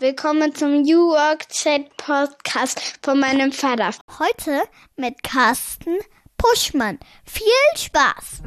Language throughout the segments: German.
Willkommen zum New Work Chat Podcast von meinem Vater. Heute mit Carsten Puschmann. Viel Spaß!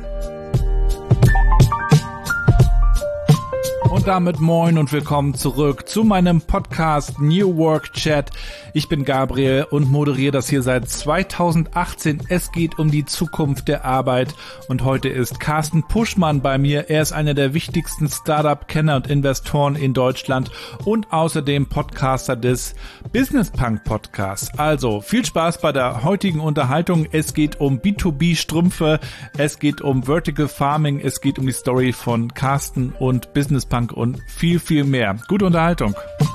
Und damit moin und willkommen zurück zu meinem Podcast New Work Chat. Ich bin Gabriel und moderiere das hier seit 2018. Es geht um die Zukunft der Arbeit und heute ist Carsten Puschmann bei mir. Er ist einer der wichtigsten Startup-Kenner und Investoren in Deutschland und außerdem Podcaster des Business Punk Podcasts. Also viel Spaß bei der heutigen Unterhaltung. Es geht um B2B-Strümpfe, es geht um Vertical Farming, es geht um die Story von Carsten und Business Punk und viel, viel mehr. Gute Unterhaltung.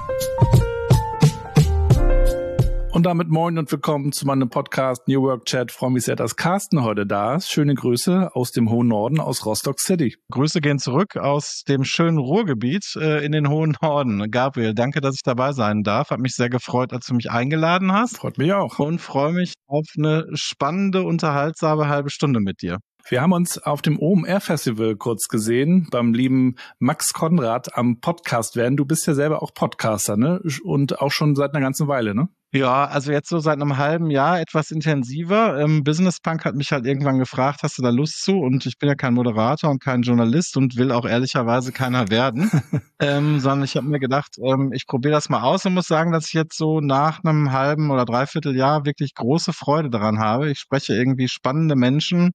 Und damit moin und willkommen zu meinem Podcast New Work Chat. Freue mich sehr, dass Carsten heute da ist. Schöne Grüße aus dem hohen Norden, aus Rostock City. Grüße gehen zurück aus dem schönen Ruhrgebiet in den hohen Norden. Gabriel, danke, dass ich dabei sein darf. Hat mich sehr gefreut, als du mich eingeladen hast. Freut mich auch. Und freue mich auf eine spannende, unterhaltsame halbe Stunde mit dir. Wir haben uns auf dem OMR-Festival kurz gesehen, beim lieben Max Konrad am Podcast werden. Du bist ja selber auch Podcaster, ne? Und auch schon seit einer ganzen Weile, ne? Ja, also jetzt so seit einem halben Jahr etwas intensiver. Business Punk hat mich halt irgendwann gefragt, hast du da Lust zu? Und ich bin ja kein Moderator und kein Journalist und will auch ehrlicherweise keiner werden. Sondern ich habe mir gedacht, ich probiere das mal aus und muss sagen, dass ich jetzt so nach einem halben oder dreiviertel Jahr wirklich große Freude daran habe. Ich spreche irgendwie spannende Menschen,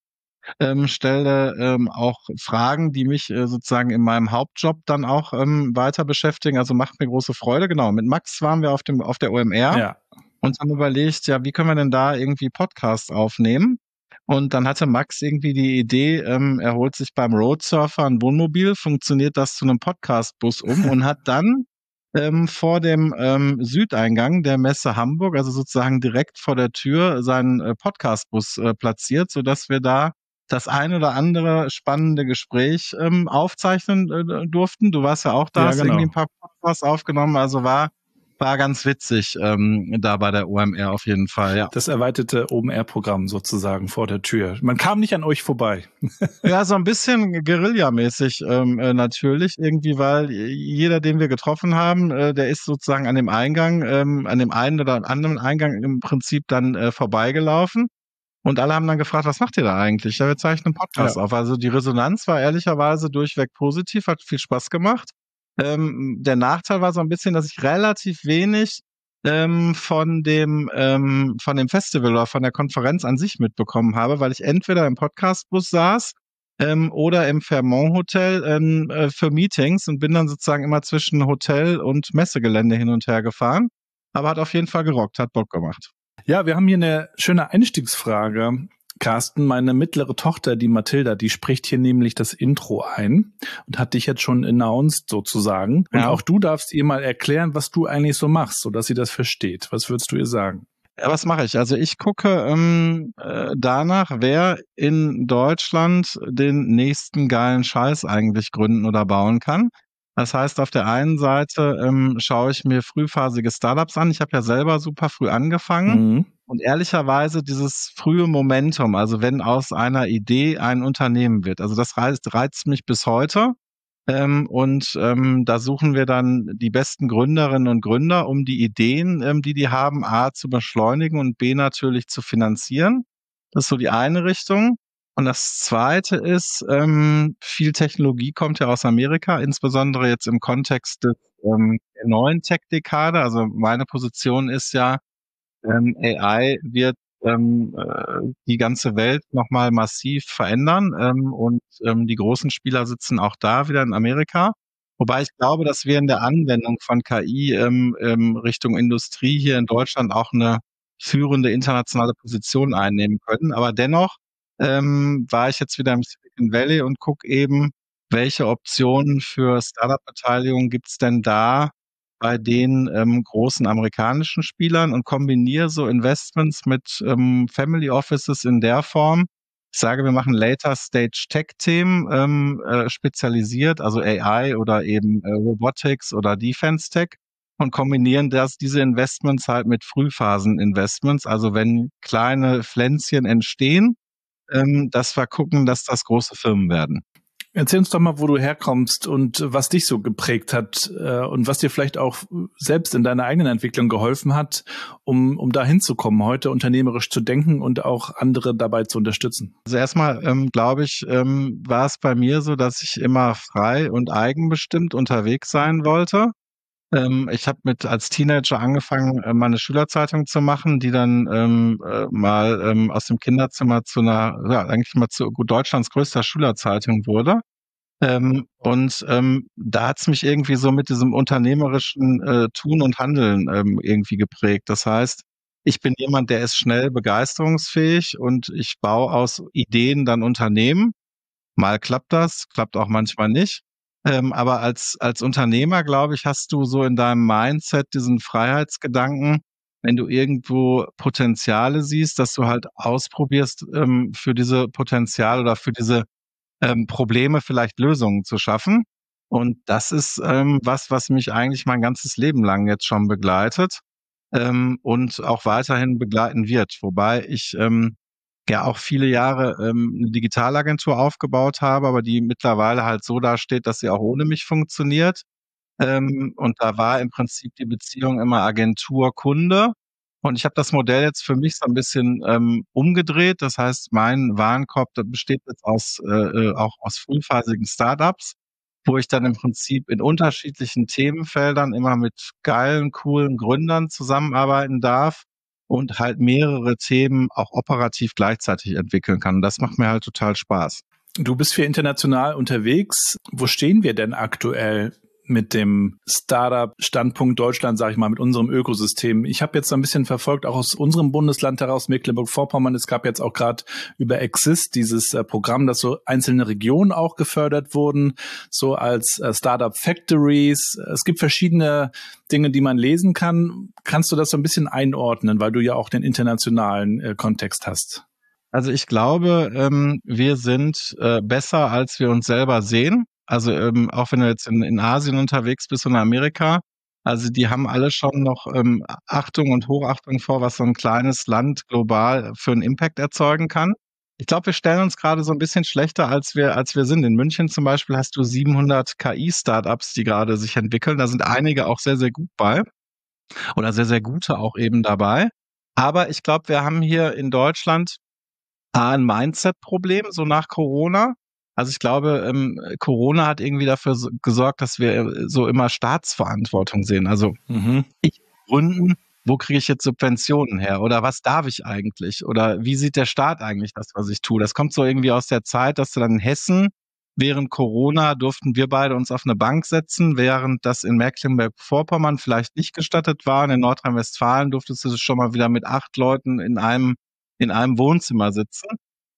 stelle auch Fragen, die mich sozusagen in meinem Hauptjob dann auch weiter beschäftigen. Also macht mir große Freude. Genau, mit Max waren wir auf der OMR. Ja. Und haben überlegt, ja, wie können wir denn da irgendwie Podcasts aufnehmen? Und dann hatte Max irgendwie die Idee, er holt sich beim Roadsurfer ein Wohnmobil, funktioniert das zu einem Podcastbus um und hat dann vor dem Südeingang der Messe Hamburg, also sozusagen direkt vor der Tür, seinen Podcastbus platziert, sodass wir da das ein oder andere spannende Gespräch aufzeichnen durften. Du warst ja auch da, Ja, hast genau. irgendwie ein paar Podcasts aufgenommen, also war ganz witzig da bei der OMR auf jeden Fall, ja. Das erweiterte OMR-Programm sozusagen vor der Tür. Man kam nicht an euch vorbei. Ja, so ein bisschen Guerilla-mäßig natürlich irgendwie, weil jeder, den wir getroffen haben, der ist sozusagen an dem Eingang, an dem einen oder anderen Eingang im Prinzip dann vorbeigelaufen. Und alle haben dann gefragt, was macht ihr da eigentlich? Ja, wir zeichnen einen Podcast auf. Also die Resonanz war ehrlicherweise durchweg positiv, hat viel Spaß gemacht. Der Nachteil war so ein bisschen, dass ich relativ wenig von dem Festival oder von der Konferenz an sich mitbekommen habe, weil ich entweder im Podcastbus saß oder im Fairmont Hotel für Meetings und bin dann sozusagen immer zwischen Hotel und Messegelände hin und her gefahren. Aber hat auf jeden Fall gerockt, hat Bock gemacht. Ja, wir haben hier eine schöne Einstiegsfrage. Carsten, meine mittlere Tochter, die Mathilda, die spricht hier nämlich das Intro ein und hat dich jetzt schon announced sozusagen. Und auch du darfst ihr mal erklären, was du eigentlich so machst, sodass sie das versteht. Was würdest du ihr sagen? Ja, was mache ich? Also ich gucke danach, wer in Deutschland den nächsten geilen Scheiß eigentlich gründen oder bauen kann. Das heißt, auf der einen Seite schaue ich mir frühphasige Startups an. Ich habe ja selber super früh angefangen. Und ehrlicherweise dieses frühe Momentum, also wenn aus einer Idee ein Unternehmen wird, also das reizt mich bis heute. Da suchen wir dann die besten Gründerinnen und Gründer, um die Ideen, die haben, A, zu beschleunigen und B, natürlich zu finanzieren. Das ist so die eine Richtung. Und das zweite ist, viel Technologie kommt ja aus Amerika, insbesondere jetzt im Kontext der neuen Tech-Dekade. Also meine Position ist ja, AI wird die ganze Welt nochmal massiv verändern die großen Spieler sitzen auch da wieder in Amerika. Wobei ich glaube, dass wir in der Anwendung von KI Richtung Industrie hier in Deutschland auch eine führende internationale Position einnehmen können. Aber dennoch war ich jetzt wieder im Silicon Valley und gucke eben, welche Optionen für Startup-Beteiligung gibt's denn da bei den großen amerikanischen Spielern und kombiniere so Investments mit Family Offices in der Form. Ich sage, wir machen Later Stage Tech-Themen spezialisiert, also AI oder eben Robotics oder Defense Tech und kombinieren diese Investments halt mit Frühphasen-Investments. Also wenn kleine Pflänzchen entstehen, dass wir gucken, dass das große Firmen werden. Erzähl uns doch mal, wo du herkommst und was dich so geprägt hat und was dir vielleicht auch selbst in deiner eigenen Entwicklung geholfen hat, um da hinzukommen, heute unternehmerisch zu denken und auch andere dabei zu unterstützen. Also erstmal, glaube ich, war es bei mir so, dass ich immer frei und eigenbestimmt unterwegs sein wollte. Ich habe als Teenager angefangen, mal eine Schülerzeitung zu machen, die dann mal aus dem Kinderzimmer zu eigentlich mal zu Deutschlands größter Schülerzeitung wurde. Da hat's mich irgendwie so mit diesem unternehmerischen Tun und Handeln irgendwie geprägt. Das heißt, ich bin jemand, der ist schnell begeisterungsfähig und ich baue aus Ideen dann Unternehmen. Mal klappt das, klappt auch manchmal nicht. Aber als Unternehmer, glaube ich, hast du so in deinem Mindset diesen Freiheitsgedanken, wenn du irgendwo Potenziale siehst, dass du halt ausprobierst, für diese Potenziale oder für diese Probleme vielleicht Lösungen zu schaffen. Und das ist was mich eigentlich mein ganzes Leben lang jetzt schon begleitet und auch weiterhin begleiten wird. Wobei ich ja auch viele Jahre eine Digitalagentur aufgebaut habe, aber die mittlerweile halt so dasteht, dass sie auch ohne mich funktioniert. Und da war im Prinzip die Beziehung immer Agentur-Kunde. Und ich habe das Modell jetzt für mich so ein bisschen umgedreht. Das heißt, mein Warenkorb, der besteht jetzt auch aus frühphasigen Startups, wo ich dann im Prinzip in unterschiedlichen Themenfeldern immer mit geilen, coolen Gründern zusammenarbeiten darf und halt mehrere Themen auch operativ gleichzeitig entwickeln kann. Und das macht mir halt total Spaß. Du bist viel international unterwegs. Wo stehen wir denn aktuell mit dem Startup-Standpunkt Deutschland, sage ich mal, mit unserem Ökosystem? Ich habe jetzt so ein bisschen verfolgt, auch aus unserem Bundesland heraus, Mecklenburg-Vorpommern. Es gab jetzt auch gerade über Exist dieses Programm, dass so einzelne Regionen auch gefördert wurden, so als Startup-Factories. Es gibt verschiedene Dinge, die man lesen kann. Kannst du das so ein bisschen einordnen, weil du ja auch den internationalen Kontext hast? Also ich glaube, wir sind besser, als wir uns selber sehen. Also auch wenn du jetzt in Asien unterwegs bist und in Amerika, also die haben alle schon noch Achtung und Hochachtung vor, was so ein kleines Land global für einen Impact erzeugen kann. Ich glaube, wir stellen uns gerade so ein bisschen schlechter, als wir sind. In München zum Beispiel hast du 700 KI-Startups, die gerade sich entwickeln. Da sind einige auch sehr, sehr gut bei oder sehr, sehr gute auch eben dabei. Aber ich glaube, wir haben hier in Deutschland ein Mindset-Problem, so nach Corona. Also ich glaube, Corona hat irgendwie dafür gesorgt, dass wir so immer Staatsverantwortung sehen. Also ich gründen, wo kriege ich jetzt Subventionen her? Oder was darf ich eigentlich? Oder wie sieht der Staat eigentlich das, was ich tue? Das kommt so irgendwie aus der Zeit, dass du dann in Hessen während Corona durften wir beide uns auf eine Bank setzen, während das in Mecklenburg-Vorpommern vielleicht nicht gestattet war. Und in Nordrhein-Westfalen durftest du schon mal wieder mit 8 Leuten in einem Wohnzimmer sitzen.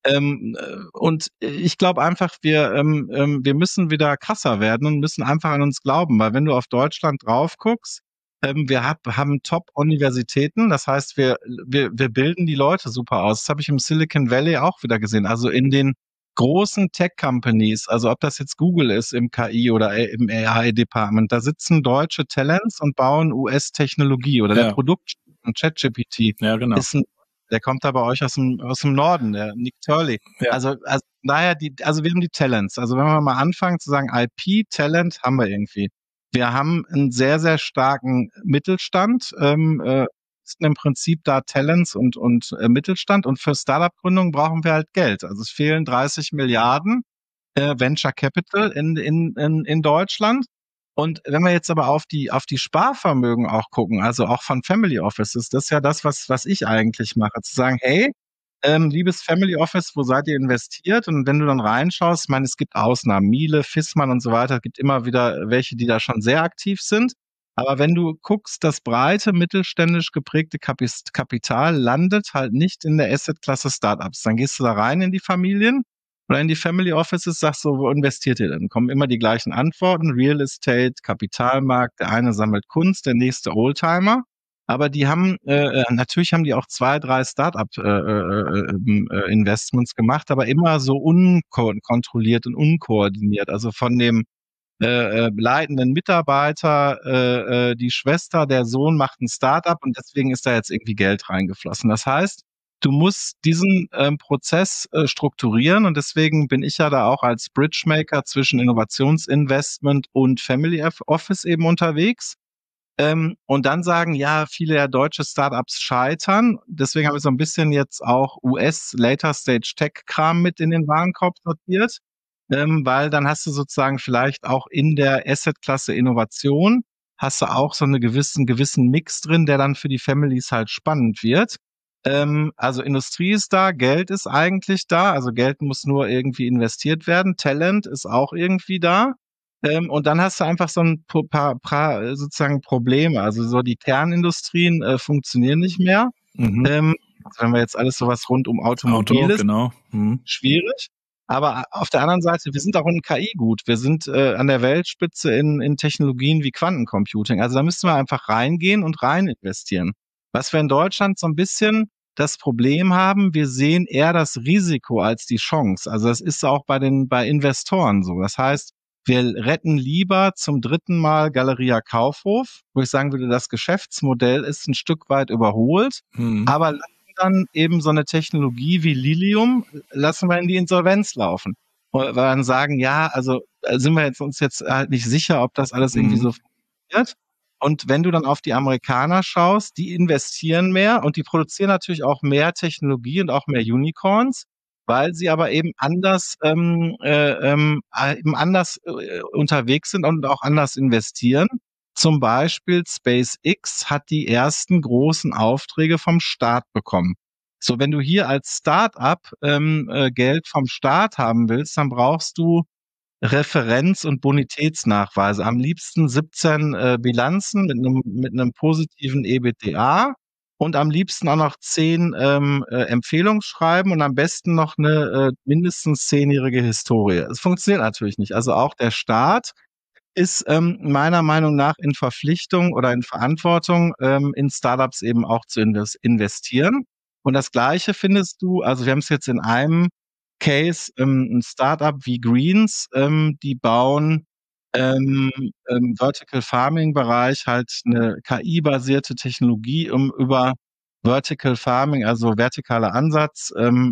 Und ich glaube einfach, wir müssen wieder krasser werden und müssen einfach an uns glauben, weil wenn du auf Deutschland drauf guckst, wir haben Top-Universitäten, das heißt, wir bilden die Leute super aus. Das habe ich im Silicon Valley auch wieder gesehen. Also in den großen Tech-Companies, also ob das jetzt Google ist im KI oder im AI-Department, da sitzen deutsche Talents und bauen US-Technologie oder der Produkt ChatGPT ist der kommt da bei euch aus dem Norden, der Nick Turley. Ja. Also daher wir haben die Talents. Also wenn wir mal anfangen zu sagen, IP-Talent haben wir irgendwie. Wir haben einen sehr, sehr starken Mittelstand, ist im Prinzip da Talents und Mittelstand. Und für Startup-Gründung brauchen wir halt Geld. Also es fehlen 30 Milliarden Venture Capital in Deutschland. Und wenn wir jetzt aber auf die Sparvermögen auch gucken, also auch von Family Offices, das ist ja das, was ich eigentlich mache, zu sagen, hey, liebes Family Office, wo seid ihr investiert? Und wenn du dann reinschaust, ich meine, es gibt Ausnahmen, Miele, Fissmann und so weiter, es gibt immer wieder welche, die da schon sehr aktiv sind. Aber wenn du guckst, das breite, mittelständisch geprägte Kapital landet halt nicht in der Assetklasse Startups. Dann gehst du da rein in die Familien oder in die Family Offices, sagst so, wo investiert ihr denn? Kommen immer die gleichen Antworten, Real Estate, Kapitalmarkt, der eine sammelt Kunst, der nächste Oldtimer. Aber die haben, natürlich haben die auch 2, 3 Startup-Investments gemacht, aber immer so unkontrolliert und unkoordiniert. Also von dem leitenden Mitarbeiter, die Schwester, der Sohn macht ein Startup und deswegen ist da jetzt irgendwie Geld reingeflossen. Das heißt, du musst diesen Prozess strukturieren und deswegen bin ich ja da auch als Bridgemaker zwischen Innovationsinvestment und Family Office eben unterwegs. Und dann sagen, ja, viele deutsche Startups scheitern. Deswegen haben wir so ein bisschen jetzt auch US Later Stage Tech Kram mit in den Warenkorb sortiert, weil dann hast du sozusagen vielleicht auch in der Asset-Klasse Innovation hast du auch so einen gewissen Mix drin, der dann für die Families halt spannend wird. Also Industrie ist da, Geld ist eigentlich da, also Geld muss nur irgendwie investiert werden, Talent ist auch irgendwie da. Und dann hast du einfach so ein paar sozusagen Probleme. Also so die Kernindustrien funktionieren nicht mehr. Also wenn wir jetzt alles sowas rund um Automobil ist, genau. schwierig. Aber auf der anderen Seite, wir sind auch in KI gut. Wir sind an der Weltspitze in Technologien wie Quantencomputing. Also da müssen wir einfach reingehen und rein investieren. Was wir in Deutschland so ein bisschen das Problem haben, wir sehen eher das Risiko als die Chance. Also das ist auch bei Investoren so. Das heißt, wir retten lieber zum 3. Mal Galeria Kaufhof, wo ich sagen würde, das Geschäftsmodell ist ein Stück weit überholt, aber lassen dann eben so eine Technologie wie Lilium, lassen wir in die Insolvenz laufen. Weil wir dann sagen, ja, also sind wir uns jetzt halt nicht sicher, ob das alles irgendwie so funktioniert. Und wenn du dann auf die Amerikaner schaust, die investieren mehr und die produzieren natürlich auch mehr Technologie und auch mehr Unicorns, weil sie aber eben anders unterwegs sind und auch anders investieren. Zum Beispiel SpaceX hat die ersten großen Aufträge vom Staat bekommen. So, wenn du hier als Start-up Geld vom Staat haben willst, dann brauchst du Referenz- und Bonitätsnachweise. Am liebsten 17 Bilanzen mit einem positiven EBITDA. Und am liebsten auch noch 10 Empfehlungsschreiben und am besten noch eine mindestens 10-jährige Historie. Es funktioniert natürlich nicht. Also auch der Staat ist meiner Meinung nach in Verpflichtung oder in Verantwortung, in Startups eben auch zu investieren. Und das Gleiche findest du, also wir haben es jetzt in einem Case, ein Startup wie Greens, die bauen im Vertical Farming Bereich halt eine KI-basierte Technologie, um über Vertical Farming, also vertikaler Ansatz,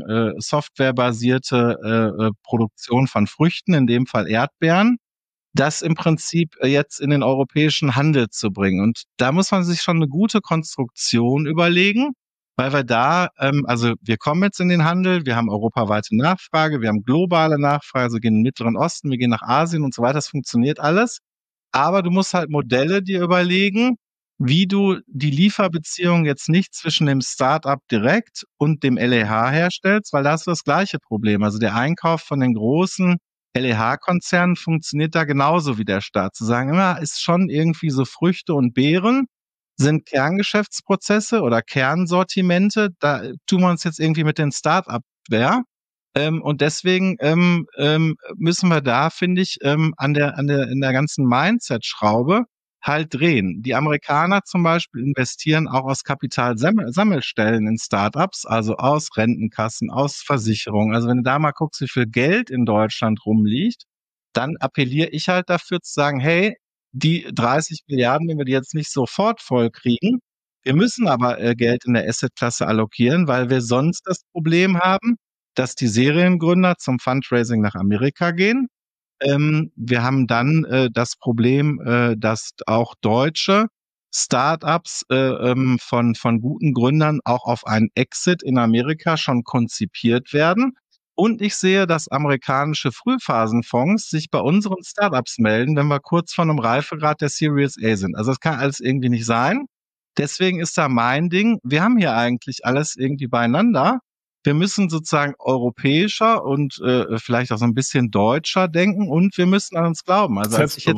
softwarebasierte Produktion von Früchten, in dem Fall Erdbeeren, das im Prinzip jetzt in den europäischen Handel zu bringen. Und da muss man sich schon eine gute Konstruktion überlegen, weil wir da, also wir kommen jetzt in den Handel, wir haben europaweite Nachfrage, wir haben globale Nachfrage, also gehen in den Mittleren Osten, wir gehen nach Asien und so weiter, das funktioniert alles. Aber du musst halt Modelle dir überlegen, wie du die Lieferbeziehung jetzt nicht zwischen dem Start-up direkt und dem LEH herstellst, weil da hast du das gleiche Problem. Also der Einkauf von den großen LEH-Konzernen funktioniert da genauso wie der Staat. Zu sagen, immer ist schon irgendwie so Früchte und Beeren sind Kerngeschäftsprozesse oder Kernsortimente. Da tun wir uns jetzt irgendwie mit den Start-up schwer. Und deswegen müssen wir da, finde ich, in der ganzen Mindset-Schraube halt drehen. Die Amerikaner zum Beispiel investieren auch aus Kapitalsammelstellen in Startups, also aus Rentenkassen, aus Versicherungen. Also wenn du da mal guckst, wie viel Geld in Deutschland rumliegt, dann appelliere ich halt dafür zu sagen, hey, die 30 Milliarden, wenn wir die jetzt nicht sofort voll kriegen, wir müssen aber Geld in der Assetklasse allokieren, weil wir sonst das Problem haben, dass die Seriengründer zum Fundraising nach Amerika gehen. Wir haben dann das Problem, dass auch deutsche Startups von guten Gründern auch auf einen Exit in Amerika schon konzipiert werden. Und ich sehe, dass amerikanische Frühphasenfonds sich bei unseren Startups melden, wenn wir kurz vor einem Reifegrad der Series A sind. Also das kann alles irgendwie nicht sein. Deswegen ist da mein Ding, wir haben hier eigentlich alles irgendwie beieinander. Wir müssen sozusagen europäischer und vielleicht auch so ein bisschen deutscher denken und wir müssen an uns glauben. Also als ich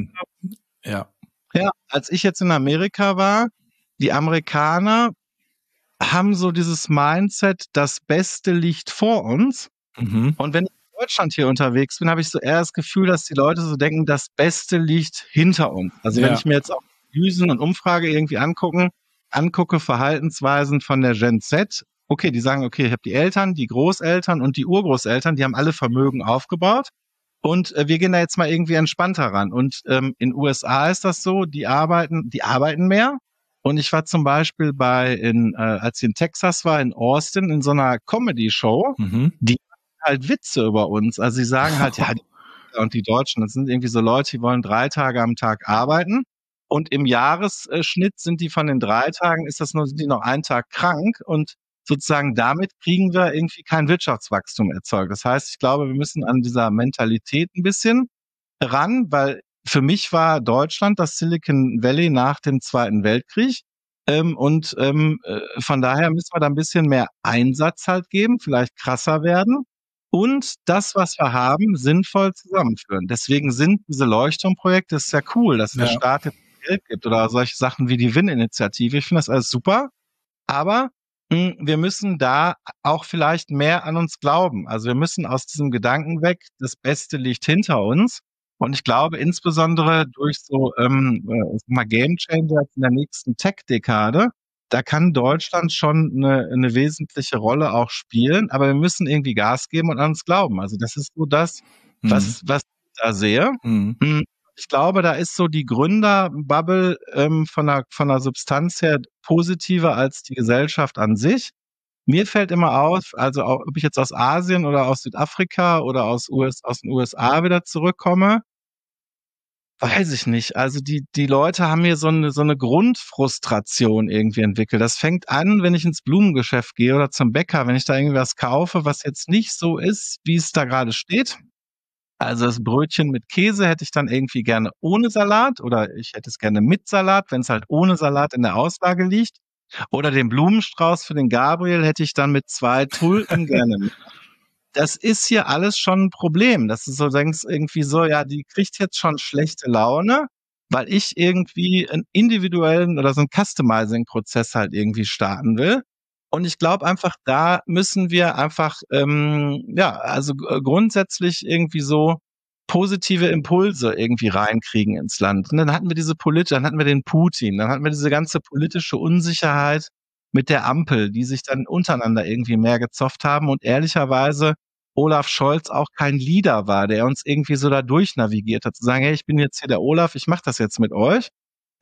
jetzt in Amerika war, die Amerikaner haben so dieses Mindset, das Beste liegt vor uns. Und wenn ich in Deutschland hier unterwegs bin, habe ich so eher das Gefühl, dass die Leute so denken, das Beste liegt hinter uns. Also wenn ich mir jetzt auch Analysen und Umfrage irgendwie angucke, Verhaltensweisen von der Gen Z, okay, die sagen, okay, ich habe die Eltern, die Großeltern und die Urgroßeltern, die haben alle Vermögen aufgebaut und wir gehen da jetzt mal irgendwie entspannter ran. Und in USA ist das so, die arbeiten mehr, Und ich war zum Beispiel als ich in Texas war, in Austin, in so einer Comedy-Show, die machen halt Witze über uns. Also sie sagen halt, ja, und die Deutschen, das sind irgendwie so Leute, die wollen 3 Tage am Tag arbeiten. Und im Jahresschnitt sind die von den 3 Tagen, sind die noch 1 Tag krank. Und sozusagen damit kriegen wir irgendwie kein Wirtschaftswachstum erzeugt. Das heißt, ich glaube, wir müssen an dieser Mentalität ein bisschen ran, weil für mich war Deutschland das Silicon Valley nach dem Zweiten Weltkrieg. Von daher müssen wir da ein bisschen mehr Einsatz halt geben, vielleicht krasser werden und das, was wir haben, sinnvoll zusammenführen. Deswegen sind diese Leuchtturmprojekte, das ist ja cool, dass der Staat jetzt Geld gibt oder solche Sachen wie die WIN-Initiative. Ich finde das alles super, aber wir müssen da auch vielleicht mehr an uns glauben. Also wir müssen aus diesem Gedanken weg, das Beste liegt hinter uns. Und ich glaube, insbesondere durch so Game Changer in der nächsten Tech-Dekade, da kann Deutschland schon eine wesentliche Rolle auch spielen, aber wir müssen irgendwie Gas geben und an uns glauben. Also das ist so das, was ich da sehe. Ich glaube, da ist so die Gründerbubble von der Substanz her positiver als die Gesellschaft an sich. Mir fällt immer auf, also auch, ob ich jetzt aus Asien oder aus Südafrika oder aus den USA wieder zurückkomme, weiß ich nicht. Also die Leute haben hier so eine Grundfrustration irgendwie entwickelt. Das fängt an, wenn ich ins Blumengeschäft gehe oder zum Bäcker, wenn ich da irgendwas kaufe, was jetzt nicht so ist, wie es da gerade steht. Also das Brötchen mit Käse hätte ich dann irgendwie gerne ohne Salat oder ich hätte es gerne mit Salat, wenn es halt ohne Salat in der Auslage liegt. Oder den Blumenstrauß für den Gabriel hätte ich dann mit 2 Tulpen gerne. Das ist hier alles schon ein Problem. Das ist so, denkst irgendwie so, ja, die kriegt jetzt schon schlechte Laune, weil ich irgendwie einen individuellen oder so einen Customizing-Prozess halt irgendwie starten will. Und ich glaube einfach, da müssen wir einfach, grundsätzlich irgendwie so positive Impulse irgendwie reinkriegen ins Land. Und dann hatten wir dann hatten wir den Putin, dann hatten wir diese ganze politische Unsicherheit mit der Ampel, die sich dann untereinander irgendwie mehr gezofft haben und ehrlicherweise Olaf Scholz auch kein Leader war, der uns irgendwie so da durchnavigiert hat, zu sagen, hey, ich bin jetzt hier der Olaf, ich mache das jetzt mit euch.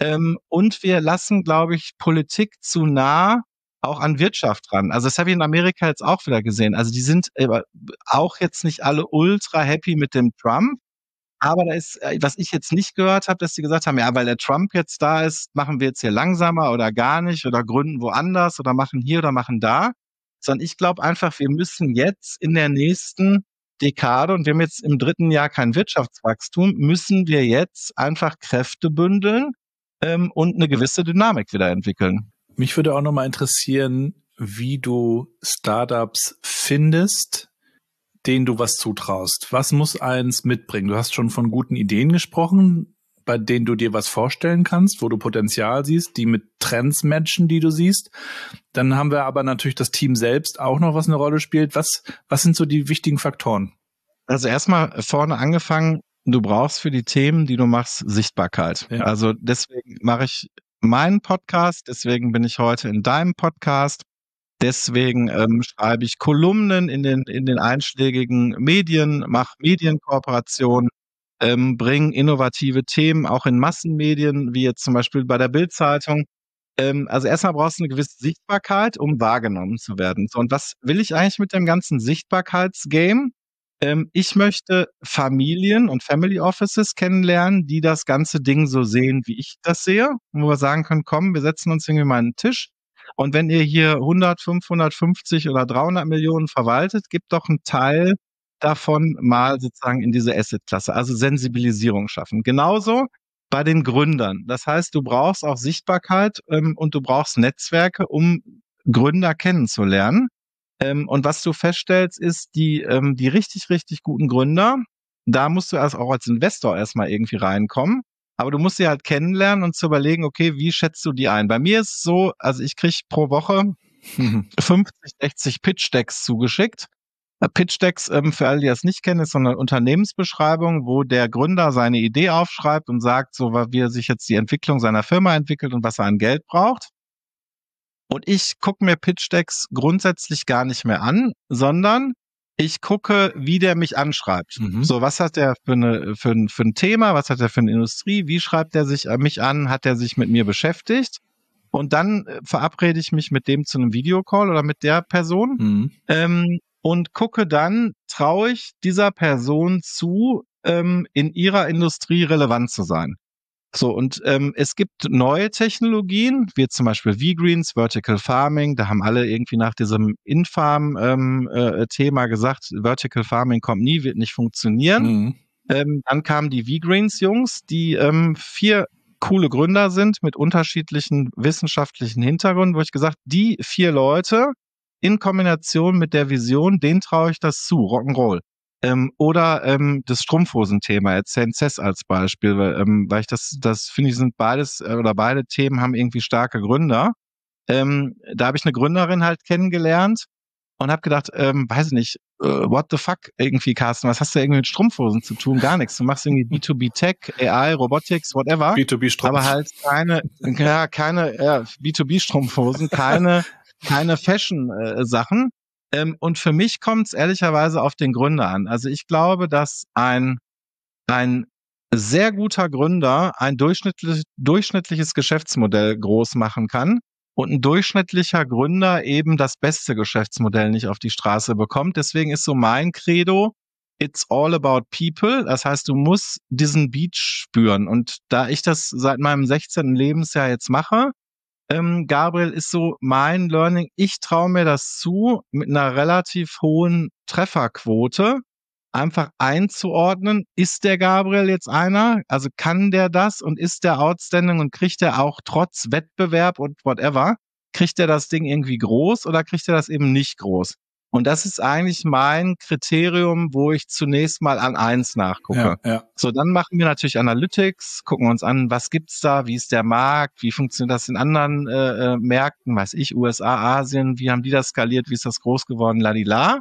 Und wir lassen, glaube ich, Politik zu nah auch an Wirtschaft ran. Also das habe ich in Amerika jetzt auch wieder gesehen. Also die sind auch jetzt nicht alle ultra happy mit dem Trump. Aber da ist, was ich jetzt nicht gehört habe, dass die gesagt haben, ja, weil der Trump jetzt da ist, machen wir jetzt hier langsamer oder gar nicht oder gründen woanders oder machen hier oder machen da. Sondern ich glaube einfach, wir müssen jetzt in der nächsten Dekade, und wir haben jetzt im 3. Jahr kein Wirtschaftswachstum, müssen wir jetzt einfach Kräfte bündeln und eine gewisse Dynamik wieder entwickeln. Mich würde auch nochmal interessieren, wie du Startups findest, denen du was zutraust. Was muss eins mitbringen? Du hast schon von guten Ideen gesprochen, bei denen du dir was vorstellen kannst, wo du Potenzial siehst, die mit Trends matchen, die du siehst. Dann haben wir aber natürlich das Team selbst auch noch, was eine Rolle spielt. Was sind so die wichtigen Faktoren? Also erstmal vorne angefangen, du brauchst für die Themen, die du machst, Sichtbarkeit. Ja. Also deswegen mache ich meinen Podcast, deswegen bin ich heute in deinem Podcast. Deswegen schreibe ich Kolumnen in den einschlägigen Medien, mache Medienkooperationen, bringe innovative Themen auch in Massenmedien, wie jetzt zum Beispiel bei der Bild-Zeitung. Also erstmal brauchst du eine gewisse Sichtbarkeit, um wahrgenommen zu werden. So, und was will ich eigentlich mit dem ganzen Sichtbarkeitsgame? Ich möchte Familien und Family Offices kennenlernen, die das ganze Ding so sehen, wie ich das sehe, wo wir sagen können, komm, wir setzen uns irgendwie mal an den Tisch. Und wenn ihr hier 100, 550 oder 300 Millionen verwaltet, gebt doch einen Teil davon mal sozusagen in diese Asset-Klasse, also Sensibilisierung schaffen. Genauso bei den Gründern. Das heißt, du brauchst auch Sichtbarkeit und du brauchst Netzwerke, um Gründer kennenzulernen. Und was du feststellst, ist, die richtig, richtig guten Gründer, da musst du auch als Investor erstmal irgendwie reinkommen. Aber du musst sie halt kennenlernen und zu überlegen, okay, wie schätzt du die ein? Bei mir ist es so, also ich kriege pro Woche 50, 60 Pitch-Decks zugeschickt. Pitch-Decks, für alle, die das nicht kennen, ist so eine Unternehmensbeschreibung, wo der Gründer seine Idee aufschreibt und sagt, so wie er sich jetzt die Entwicklung seiner Firma entwickelt und was er an Geld braucht. Und ich gucke mir Pitch-Decks grundsätzlich gar nicht mehr an, sondern ich gucke, wie der mich anschreibt. So, was hat der für ein Thema? Was hat er für eine Industrie? Wie schreibt er mich an? Hat er sich mit mir beschäftigt? Und dann verabrede ich mich mit dem zu einem Videocall oder mit der Person und gucke dann, traue ich dieser Person zu, in ihrer Industrie relevant zu sein. So, und es gibt neue Technologien, wie zum Beispiel V-Greens, Vertical Farming. Da haben alle irgendwie nach diesem Infarm-Thema gesagt, Vertical Farming kommt nie, wird nicht funktionieren. Dann kamen die V-Greens-Jungs, die 4 coole Gründer sind mit unterschiedlichen wissenschaftlichen Hintergründen, wo ich gesagt, die 4 Leute in Kombination mit der Vision, denen traue ich das zu, Rock'n'Roll. Oder das Strumpfhosen-Thema, CNCS als Beispiel, weil ich das finde ich, sind beides oder beide Themen haben irgendwie starke Gründer. Da habe ich eine Gründerin halt kennengelernt und habe gedacht, weiß ich nicht, what the fuck irgendwie, Carsten, was hast du irgendwie mit Strumpfhosen zu tun? Gar nichts. Du machst irgendwie B2B-Tech, AI, Robotics, whatever. B2B-Strumpf. Aber halt keine B2B-Strumpfhosen, keine Fashion-Sachen. Und für mich kommt es ehrlicherweise auf den Gründer an. Also ich glaube, dass ein sehr guter Gründer ein durchschnittliches Geschäftsmodell groß machen kann und ein durchschnittlicher Gründer eben das beste Geschäftsmodell nicht auf die Straße bekommt. Deswegen ist so mein Credo, it's all about people. Das heißt, du musst diesen Beat spüren. Und da ich das seit meinem 16. Lebensjahr jetzt mache, Gabriel, ist so mein Learning. Ich traue mir das zu, mit einer relativ hohen Trefferquote einfach einzuordnen. Ist der Gabriel jetzt einer? Also kann der das und ist der outstanding und kriegt der auch trotz Wettbewerb und whatever, kriegt der das Ding irgendwie groß oder kriegt er das eben nicht groß? Und das ist eigentlich mein Kriterium, wo ich zunächst mal an 1 nachgucke. Ja. So, dann machen wir natürlich Analytics, gucken uns an, was gibt's da, wie ist der Markt, wie funktioniert das in anderen Märkten, weiß ich, USA, Asien, wie haben die das skaliert, wie ist das groß geworden, ladila.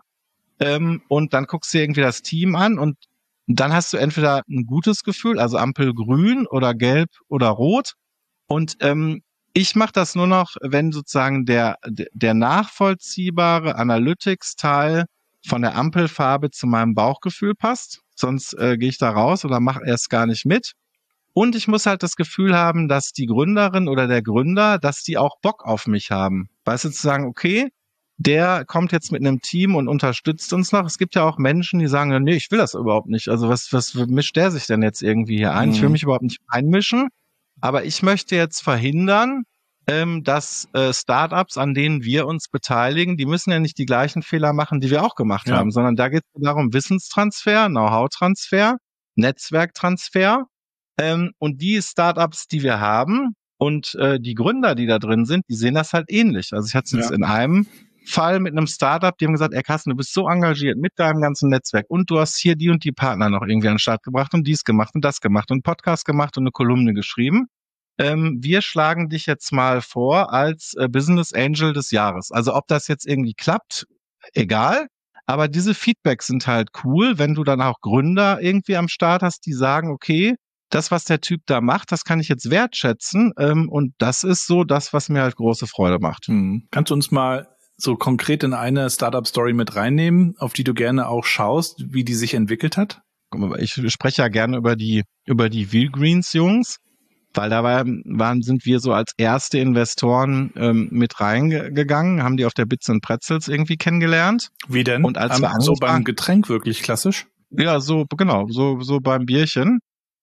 Und dann guckst du dir irgendwie das Team an und dann hast du entweder ein gutes Gefühl, also Ampel grün oder gelb oder rot. Und ich mache das nur noch, wenn sozusagen der nachvollziehbare Analytics-Teil von der Ampelfarbe zu meinem Bauchgefühl passt. Sonst gehe ich da raus oder mache erst gar nicht mit. Und ich muss halt das Gefühl haben, dass die Gründerin oder der Gründer, dass die auch Bock auf mich haben. Weißt du, zu sagen, okay, der kommt jetzt mit einem Team und unterstützt uns noch. Es gibt ja auch Menschen, die sagen, nee, ich will das überhaupt nicht. Also was mischt der sich denn jetzt irgendwie hier ein? Ich will mich überhaupt nicht einmischen. Aber ich möchte jetzt verhindern, dass Startups, an denen wir uns beteiligen, die müssen ja nicht die gleichen Fehler machen, die wir auch gemacht haben, sondern da geht es darum Wissenstransfer, Know-how-Transfer, Netzwerktransfer. Und die Startups, die wir haben und die Gründer, die da drin sind, die sehen das halt ähnlich. Also ich hatte es jetzt in einem Fall mit einem Startup, die haben gesagt, Carsten, du bist so engagiert mit deinem ganzen Netzwerk und du hast hier die und die Partner noch irgendwie an den Start gebracht und dies gemacht und das gemacht und einen Podcast gemacht und eine Kolumne geschrieben. Wir schlagen dich jetzt mal vor als Business Angel des Jahres. Also ob das jetzt irgendwie klappt, egal. Aber diese Feedbacks sind halt cool, wenn du dann auch Gründer irgendwie am Start hast, die sagen, okay, das, was der Typ da macht, das kann ich jetzt wertschätzen. Und das ist so das, was mir halt große Freude macht. Kannst du uns mal so konkret in eine Startup-Story mit reinnehmen, auf die du gerne auch schaust, wie die sich entwickelt hat? Ich spreche ja gerne über die V-Greens-Jungs, weil da sind wir so als erste Investoren mit reingegangen, haben die auf der Bits and Pretzels irgendwie kennengelernt. Wie denn? Und als wir so beim Getränk wirklich klassisch? Ja, so genau, so beim Bierchen.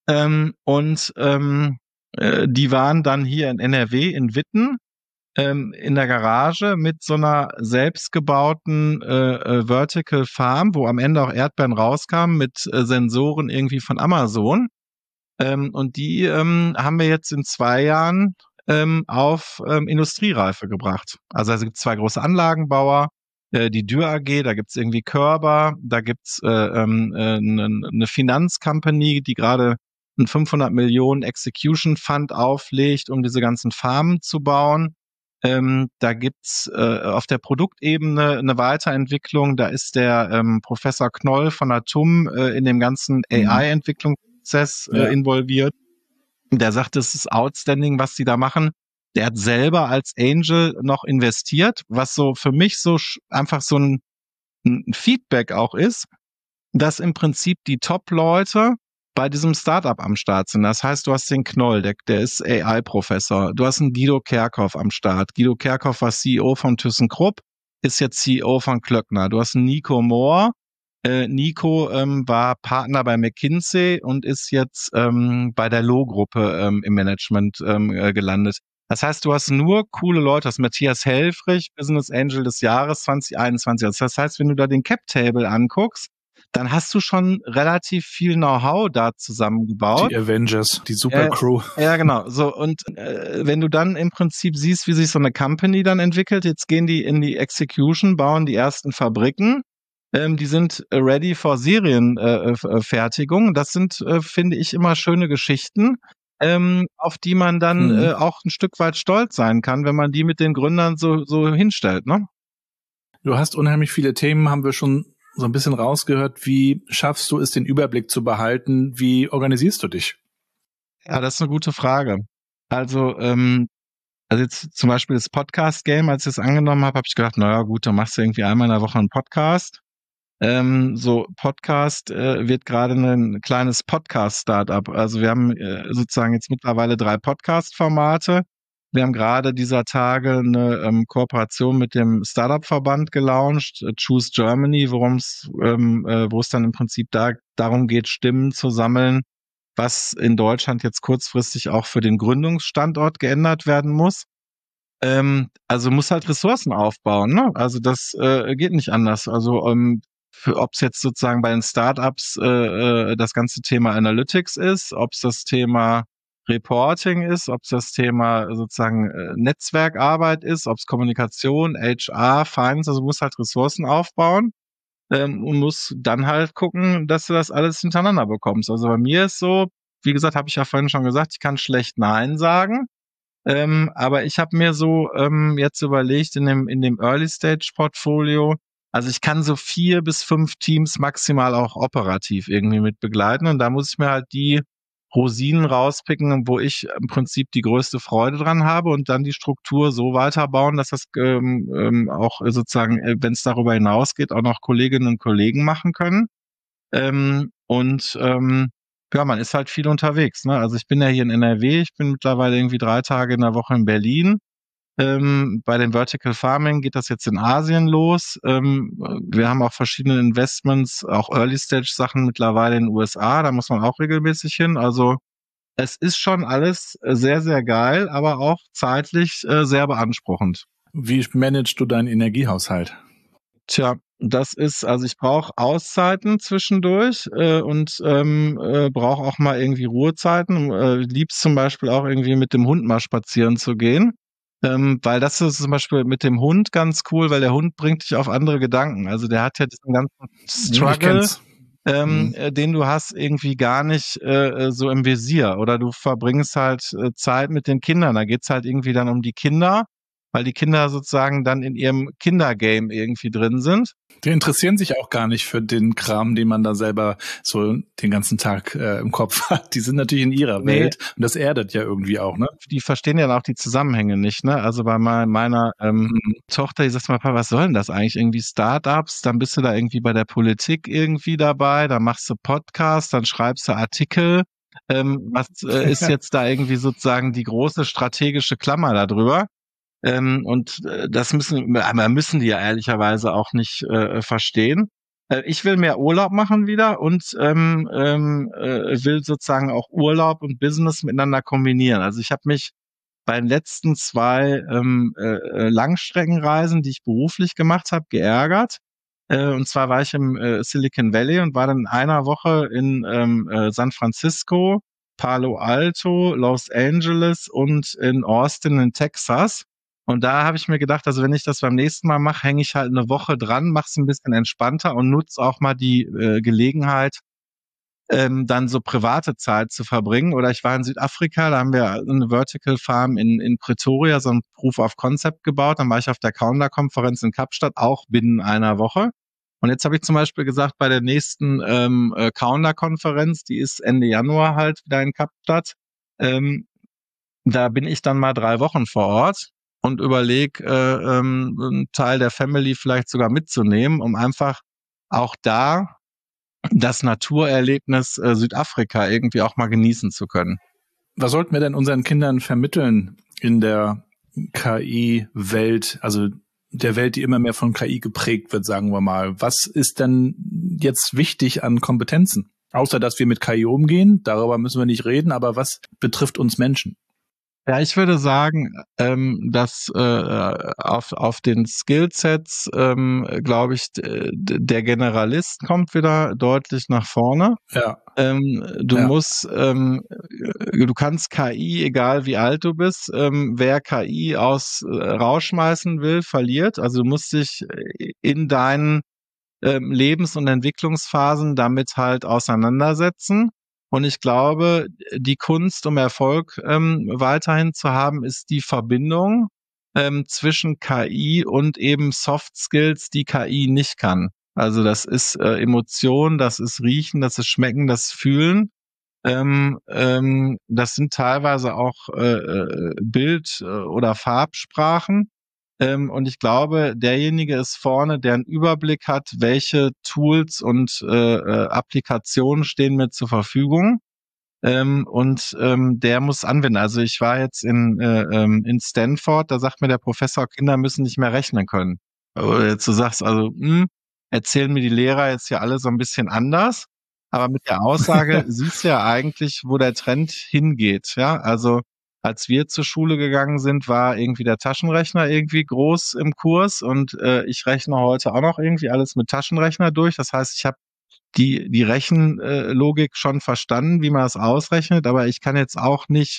Die waren dann hier in NRW in Witten in der Garage mit so einer selbstgebauten Vertical Farm, wo am Ende auch Erdbeeren rauskamen mit Sensoren irgendwie von Amazon. Und die haben wir jetzt in 2 Jahren auf Industriereife gebracht. Also es gibt 2 große Anlagenbauer, die Dürr AG, da gibt's irgendwie Körber, da gibt's eine Finanzcompany, die gerade einen 500 Millionen Execution Fund auflegt, um diese ganzen Farmen zu bauen. Da gibt's auf der Produktebene eine Weiterentwicklung. Da ist der Professor Knoll von der TUM in dem ganzen AI-Entwicklungsprozess involviert. Der sagt, das ist outstanding, was die da machen. Der hat selber als Angel noch investiert, was so für mich so einfach so ein Feedback auch ist, dass im Prinzip die Top-Leute bei diesem Startup am Start sind. Das heißt, du hast den Knoll, der ist AI-Professor. Du hast einen Guido Kerkhoff am Start. Guido Kerkhoff war CEO von ThyssenKrupp, ist jetzt CEO von Klöckner. Du hast einen Nico Mohr. Nico war Partner bei McKinsey und ist jetzt bei der Loh-Gruppe im Management gelandet. Das heißt, du hast nur coole Leute. Du hast Matthias Helfrich, Business Angel des Jahres 2021. Das heißt, wenn du da den Cap-Table anguckst, dann hast du schon relativ viel Know-how da zusammengebaut. Die Avengers, die Supercrew. Ja, genau. So, und wenn du dann im Prinzip siehst, wie sich so eine Company dann entwickelt, jetzt gehen die in die Execution, bauen die ersten Fabriken, die sind ready for Serienfertigung. Das sind, finde ich, immer schöne Geschichten, auf die man dann auch ein Stück weit stolz sein kann, wenn man die mit den Gründern so hinstellt, ne? Du hast unheimlich viele Themen, haben wir schon so ein bisschen rausgehört. Wie schaffst du es, den Überblick zu behalten? Wie organisierst du dich? Ja, das ist eine gute Frage. Also jetzt zum Beispiel das Podcast-Game, als ich es angenommen habe, habe ich gedacht, naja gut, dann machst du irgendwie einmal in der Woche einen Podcast. Podcast wird gerade ein kleines Podcast-Startup. Also wir haben sozusagen jetzt mittlerweile 3 Podcast-Formate. Wir haben gerade dieser Tage eine Kooperation mit dem Startup-Verband gelauncht, Choose Germany, wo es dann im Prinzip darum geht, Stimmen zu sammeln, was in Deutschland jetzt kurzfristig auch für den Gründungsstandort geändert werden muss. Also muss halt Ressourcen aufbauen, ne? Also das geht nicht anders. Also ob es jetzt sozusagen bei den Startups das ganze Thema Analytics ist, ob es das Thema Reporting ist, ob es das Thema sozusagen Netzwerkarbeit ist, ob es Kommunikation, HR, Finance, also muss halt Ressourcen aufbauen und muss dann halt gucken, dass du das alles hintereinander bekommst. Also bei mir ist so, wie gesagt, habe ich ja vorhin schon gesagt, ich kann schlecht Nein sagen. Aber ich habe mir so jetzt überlegt in dem Early-Stage-Portfolio, also ich kann so 4 bis 5 Teams maximal auch operativ irgendwie mit begleiten und da muss ich mir halt die Rosinen rauspicken, wo ich im Prinzip die größte Freude dran habe und dann die Struktur so weiterbauen, dass das auch sozusagen, wenn es darüber hinausgeht, auch noch Kolleginnen und Kollegen machen können. Ja, man ist halt viel unterwegs, ne? Also ich bin ja hier in NRW, ich bin mittlerweile irgendwie 3 Tage in der Woche in Berlin. Bei dem Vertical Farming geht das jetzt in Asien los. Wir haben auch verschiedene Investments, auch Early-Stage-Sachen mittlerweile in den USA, da muss man auch regelmäßig hin. Also es ist schon alles sehr, sehr geil, aber auch zeitlich sehr beanspruchend. Wie managst du deinen Energiehaushalt? Tja, das ist, also ich brauche Auszeiten zwischendurch und brauche auch mal irgendwie Ruhezeiten. Lieb's zum Beispiel auch irgendwie mit dem Hund mal spazieren zu gehen. Weil das ist zum Beispiel mit dem Hund ganz cool, weil der Hund bringt dich auf andere Gedanken. Also der hat ja diesen ganzen Struggle, den du hast, irgendwie gar nicht so im Visier. Oder du verbringst halt Zeit mit den Kindern. Da geht's halt irgendwie dann um die Kinder, weil die Kinder sozusagen dann in ihrem Kindergame irgendwie drin sind. Die interessieren sich auch gar nicht für den Kram, den man da selber so den ganzen Tag im Kopf hat. Die sind natürlich in ihrer Welt und das erdet ja irgendwie auch, ne? Die verstehen ja auch die Zusammenhänge nicht, ne? Also bei meiner Tochter, die sagt mal, Papa, was soll denn das eigentlich? Irgendwie Startups, dann bist du da irgendwie bei der Politik irgendwie dabei, dann machst du Podcast, dann schreibst du Artikel. Was ist jetzt da irgendwie sozusagen die große strategische Klammer darüber? Das müssen die ja ehrlicherweise auch nicht verstehen. Ich will mehr Urlaub machen wieder und will sozusagen auch Urlaub und Business miteinander kombinieren. Also ich habe mich bei den letzten 2 Langstreckenreisen, die ich beruflich gemacht habe, geärgert. Und zwar war ich im Silicon Valley und war dann in einer Woche in San Francisco, Palo Alto, Los Angeles und in Austin in Texas. Und da habe ich mir gedacht, also wenn ich das beim nächsten Mal mache, hänge ich halt eine Woche dran, mache es ein bisschen entspannter und nutze auch mal die Gelegenheit, dann so private Zeit zu verbringen. Oder ich war in Südafrika, da haben wir eine Vertical Farm in Pretoria, so ein Proof of Concept gebaut. Dann war ich auf der Counder-Konferenz in Kapstadt, auch binnen einer Woche. Und jetzt habe ich zum Beispiel gesagt, bei der nächsten Counder-Konferenz, die ist Ende Januar halt wieder in Kapstadt, da bin ich dann mal 3 Wochen vor Ort und überlege, einen Teil der Family vielleicht sogar mitzunehmen, um einfach auch da das Naturerlebnis Südafrika irgendwie auch mal genießen zu können. Was sollten wir denn unseren Kindern vermitteln in der KI-Welt, also der Welt, die immer mehr von KI geprägt wird, sagen wir mal? Was ist denn jetzt wichtig an Kompetenzen? Außer, dass wir mit KI umgehen, darüber müssen wir nicht reden, aber was betrifft uns Menschen? Ja, ich würde sagen, dass auf den Skillsets, glaube ich, der Generalist kommt wieder deutlich nach vorne. Ja. Du kannst KI, egal wie alt du bist, wer KI rausschmeißen will, verliert. Also du musst dich in deinen Lebens- und Entwicklungsphasen damit halt auseinandersetzen. Und ich glaube, die Kunst, um Erfolg weiterhin zu haben, ist die Verbindung zwischen KI und eben Soft Skills, die KI nicht kann. Also das ist Emotion, das ist Riechen, das ist Schmecken, das Fühlen. Das sind teilweise auch Bild- oder Farbsprachen. Und ich glaube, derjenige ist vorne, der einen Überblick hat, welche Tools und Applikationen stehen mir zur Verfügung. Der muss anwenden. Also ich war jetzt in Stanford, da sagt mir der Professor, Kinder müssen nicht mehr rechnen können. Oder jetzt du sagst, also erzählen mir die Lehrer jetzt hier alle so ein bisschen anders. Aber mit der Aussage siehst du ja eigentlich, wo der Trend hingeht. Ja, also als wir zur Schule gegangen sind, war irgendwie der Taschenrechner irgendwie groß im Kurs und ich rechne heute auch noch irgendwie alles mit Taschenrechner durch. Das heißt, ich habe die Rechenlogik schon verstanden, wie man es ausrechnet, aber ich kann jetzt auch nicht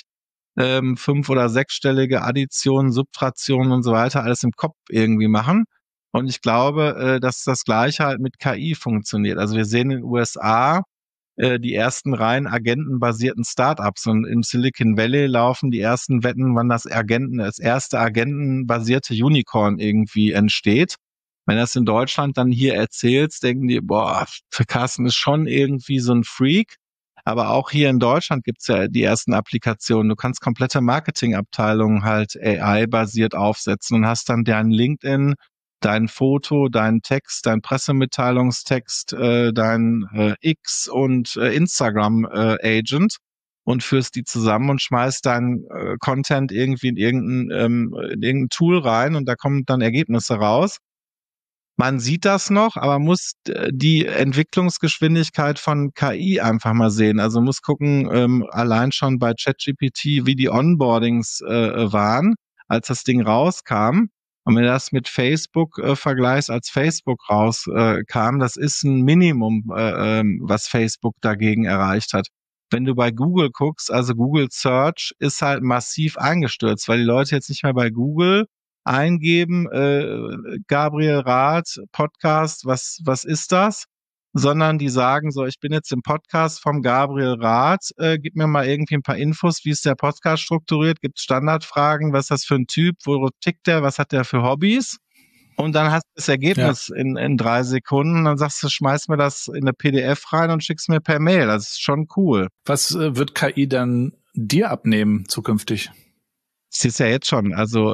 5- oder 6-stellige Additionen, Subtraktionen und so weiter alles im Kopf irgendwie machen. Und ich glaube, dass das Gleiche halt mit KI funktioniert. Also wir sehen in den USA die ersten rein agentenbasierten Startups und im Silicon Valley laufen die ersten Wetten, wann das erste agentenbasierte Unicorn irgendwie entsteht. Wenn du das in Deutschland dann hier erzählst, denken die, boah, für Carsten ist schon irgendwie so ein Freak. Aber auch hier in Deutschland gibt's ja die ersten Applikationen. Du kannst komplette Marketingabteilungen halt AI-basiert aufsetzen und hast dann dein LinkedIn, dein Foto, dein Text, dein Pressemitteilungstext, dein X und Instagram-Agent und führst die zusammen und schmeißt deinen Content irgendwie in irgendein Tool rein und da kommen dann Ergebnisse raus. Man sieht das noch, aber muss die Entwicklungsgeschwindigkeit von KI einfach mal sehen. Also muss gucken, allein schon bei ChatGPT, wie die Onboardings waren, als das Ding rauskam. Und wenn du das mit Facebook vergleichst, als Facebook rauskam, das ist ein Minimum, was Facebook dagegen erreicht hat. Wenn du bei Google guckst, also Google Search ist halt massiv eingestürzt, weil die Leute jetzt nicht mehr bei Google eingeben, Gabriel Rath, Podcast, was ist das? Sondern die sagen so, ich bin jetzt im Podcast vom Gabriel Rath, gib mir mal irgendwie ein paar Infos, wie ist der Podcast strukturiert, gibt es Standardfragen, was ist das für ein Typ, wo tickt der, was hat der für Hobbys? Und dann hast du das Ergebnis in 3 Sekunden, dann sagst du, schmeiß mir das in eine PDF rein und schick's mir per Mail, das ist schon cool. Was wird KI dann dir abnehmen zukünftig? Das ist ja jetzt schon, also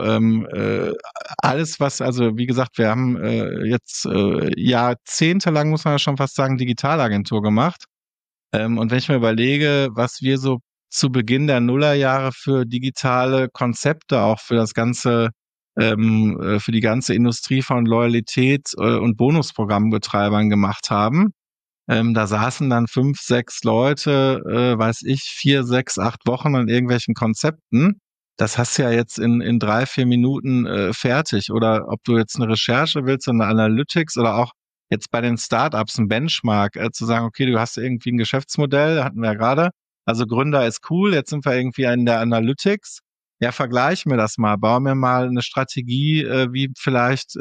alles also wie gesagt, wir haben jetzt jahrzehntelang, muss man ja schon fast sagen, Digitalagentur gemacht. Und wenn ich mir überlege, was wir so zu Beginn der Nullerjahre für digitale Konzepte, auch für das ganze, für die ganze Industrie von Loyalität und Bonusprogrammbetreibern gemacht haben, da saßen dann 5, 6 Leute, 4, 6, 8 Wochen an irgendwelchen Konzepten. Das hast du ja jetzt in 3, 4 Minuten fertig. Oder ob du jetzt eine Recherche willst, eine Analytics oder auch jetzt bei den Startups ein Benchmark, zu sagen, okay, du hast irgendwie ein Geschäftsmodell, hatten wir ja gerade. Also Gründer ist cool, jetzt sind wir irgendwie in der Analytics. Ja, vergleich mir das mal, bau mir mal eine Strategie, wie vielleicht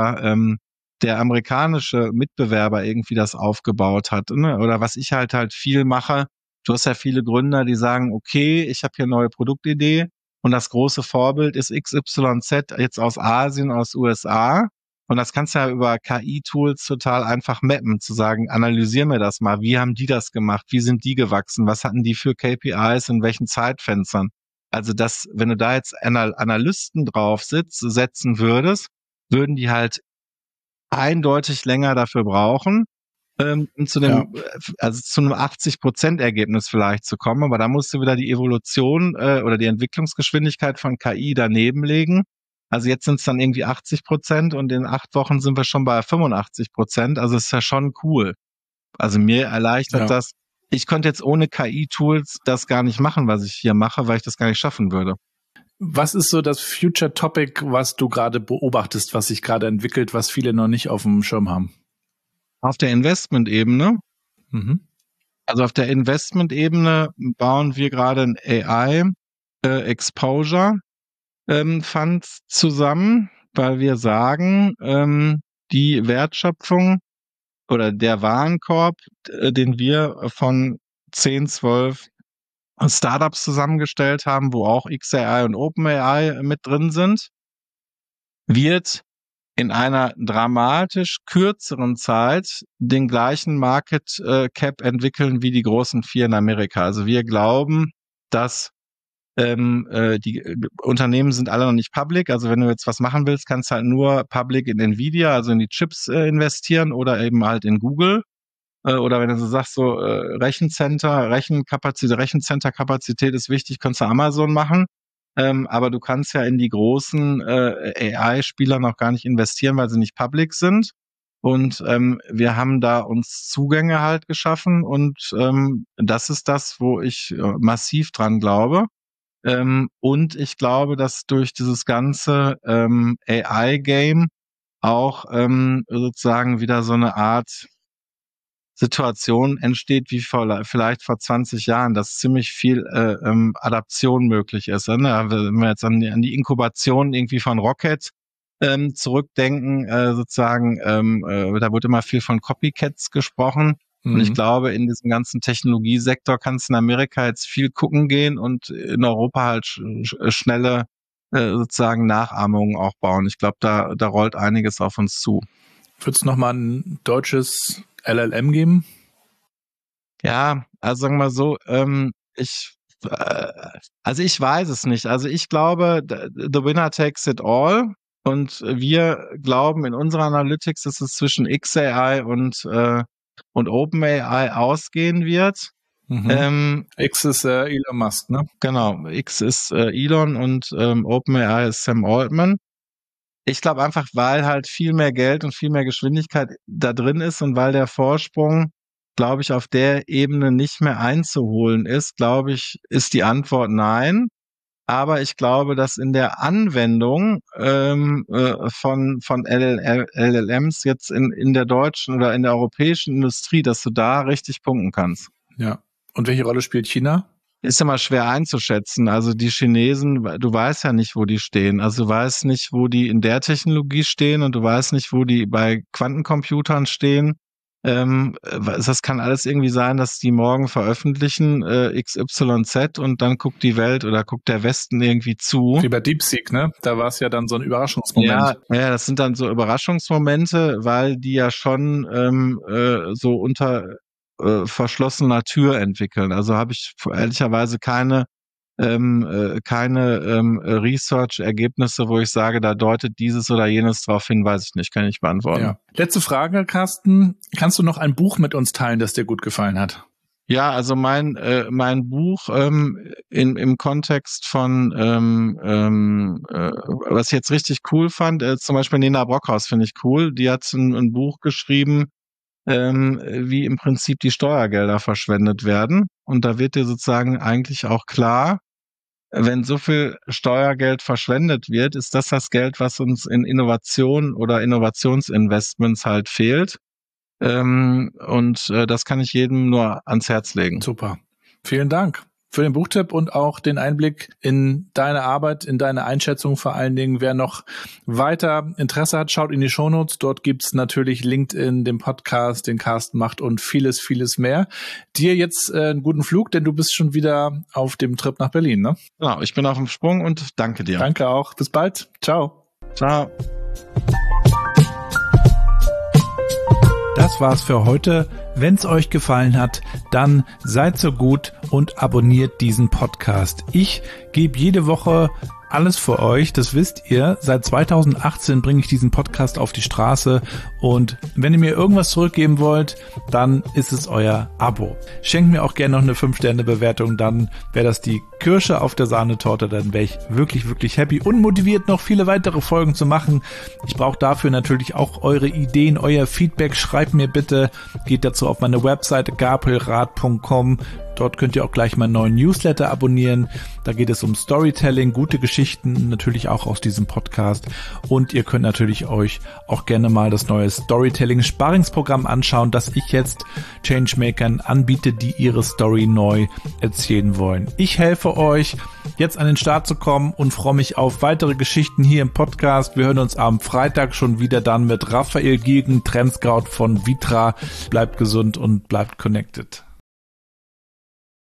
der amerikanische Mitbewerber irgendwie das aufgebaut hat. Ne? Oder was ich halt viel mache, du hast ja viele Gründer, die sagen, okay, ich habe hier eine neue Produktidee, und das große Vorbild ist XYZ jetzt aus Asien, aus USA. Und das kannst du ja über KI-Tools total einfach mappen, zu sagen, analysier mir das mal. Wie haben die das gemacht? Wie sind die gewachsen? Was hatten die für KPIs in welchen Zeitfenstern? Also das, wenn du da jetzt Analysten drauf setzen würdest, würden die halt eindeutig länger dafür brauchen. zu einem 80% Ergebnis vielleicht zu kommen. Aber da musst du wieder die Evolution oder die Entwicklungsgeschwindigkeit von KI daneben legen. Also jetzt sind es dann irgendwie 80% und in 8 Wochen sind wir schon bei 85%. Also ist ja schon cool. Also mir erleichtert das. Ich könnte jetzt ohne KI-Tools das gar nicht machen, was ich hier mache, weil ich das gar nicht schaffen würde. Was ist so das Future Topic, was du gerade beobachtest, was sich gerade entwickelt, was viele noch nicht auf dem Schirm haben? Auf der Investment-Ebene. Also auf der Investment-Ebene bauen wir gerade ein AI Exposure Fund zusammen, weil wir sagen, die Wertschöpfung oder der Warenkorb, den wir von 10, 12 Startups zusammengestellt haben, wo auch XAI und OpenAI mit drin sind, wird in einer dramatisch kürzeren Zeit den gleichen Market Cap entwickeln wie die großen 4 in Amerika. Also wir glauben, dass die Unternehmen sind alle noch nicht public. Also wenn du jetzt was machen willst, kannst du halt nur public in Nvidia, also in die Chips investieren oder eben halt in Google. Oder wenn du so sagst, so Rechenzenterkapazität ist wichtig, kannst du Amazon machen. Aber du kannst ja in die großen AI-Spieler noch gar nicht investieren, weil sie nicht public sind. Und wir haben da uns Zugänge halt geschaffen und das ist das, wo ich massiv dran glaube. Und ich glaube, dass durch dieses ganze AI-Game auch sozusagen wieder so eine Art Situation entsteht wie vielleicht vor 20 Jahren, dass ziemlich viel Adaption möglich ist. Ne? Wenn wir jetzt an die Inkubation irgendwie von Rocket zurückdenken, sozusagen, da wird immer viel von Copycats gesprochen. Und ich glaube, in diesem ganzen Technologiesektor kannst du in Amerika jetzt viel gucken gehen und in Europa halt schnelle sozusagen Nachahmungen auch bauen. Ich glaube, da rollt einiges auf uns zu. Wird es nochmal ein deutsches LLM geben? Ja, also sagen wir mal so, ich weiß es nicht. Also ich glaube, the winner takes it all. Und wir glauben, in unserer Analytics, dass es zwischen XAI und OpenAI ausgehen wird. X ist Elon Musk, ne? Genau, X ist Elon und OpenAI ist Sam Altman. Ich glaube einfach, weil halt viel mehr Geld und viel mehr Geschwindigkeit da drin ist und weil der Vorsprung, glaube ich, auf der Ebene nicht mehr einzuholen ist, glaube ich, ist die Antwort nein. Aber ich glaube, dass in der Anwendung von LLMs jetzt in der deutschen oder in der europäischen Industrie, dass du da richtig punkten kannst. Ja. Und welche Rolle spielt China? Ist immer schwer einzuschätzen. Also die Chinesen, du weißt ja nicht, wo die stehen. Also du weißt nicht, wo die in der Technologie stehen und du weißt nicht, wo die bei Quantencomputern stehen. Das kann alles irgendwie sein, dass die morgen veröffentlichen XYZ und dann guckt die Welt oder guckt der Westen irgendwie zu. Wie bei DeepSeek, ne? Da war es ja dann so ein Überraschungsmoment. Ja, das sind dann so Überraschungsmomente, weil die ja schon so unter verschlossener Tür entwickeln. Also habe ich ehrlicherweise keine Research-Ergebnisse, wo ich sage, da deutet dieses oder jenes drauf hin, weiß ich nicht, kann ich beantworten. Ja. Letzte Frage, Carsten. Kannst du noch ein Buch mit uns teilen, das dir gut gefallen hat? Ja, also mein Buch im Kontext von was ich jetzt richtig cool fand, zum Beispiel Nina Brockhaus finde ich cool. Die hat ein Buch geschrieben, wie im Prinzip die Steuergelder verschwendet werden. Und da wird dir sozusagen eigentlich auch klar, wenn so viel Steuergeld verschwendet wird, ist das Geld, was uns in Innovation oder Innovationsinvestments halt fehlt. Das kann ich jedem nur ans Herz legen. Super. Vielen Dank für den Buchtipp und auch den Einblick in deine Arbeit, in deine Einschätzung vor allen Dingen. Wer noch weiter Interesse hat, schaut in die Shownotes. Dort gibt's natürlich LinkedIn, den Podcast, den Carsten macht und vieles, vieles mehr. Dir jetzt einen guten Flug, denn du bist schon wieder auf dem Trip nach Berlin, ne? Genau, ich bin auf dem Sprung und danke dir. Danke auch. Bis bald. Ciao. Ciao. Das war's für heute. Wenn's euch gefallen hat, dann seid so gut und abonniert diesen Podcast. Ich gebe jede Woche alles für euch, das wisst ihr. Seit 2018 bringe ich diesen Podcast auf die Straße und wenn ihr mir irgendwas zurückgeben wollt, dann ist es euer Abo. Schenkt mir auch gerne noch eine 5-Sterne-Bewertung, dann wäre das die Kirsche auf der Sahnetorte, dann wäre ich wirklich, wirklich happy und motiviert, noch viele weitere Folgen zu machen. Ich brauche dafür natürlich auch eure Ideen, euer Feedback. Schreibt mir bitte, geht dazu auf meine Webseite gabrielrath.com. Dort könnt ihr auch gleich meinen neuen Newsletter abonnieren. Da geht es um Storytelling, gute Geschichten, natürlich auch aus diesem Podcast. Und ihr könnt natürlich euch auch gerne mal das neue Storytelling-Sparringsprogramm anschauen, das ich jetzt Changemakern anbiete, die ihre Story neu erzählen wollen. Ich helfe euch, jetzt an den Start zu kommen und freue mich auf weitere Geschichten hier im Podcast. Wir hören uns am Freitag schon wieder dann mit Raphael Giegen, Trendscout von Vitra. Bleibt gesund und bleibt connected.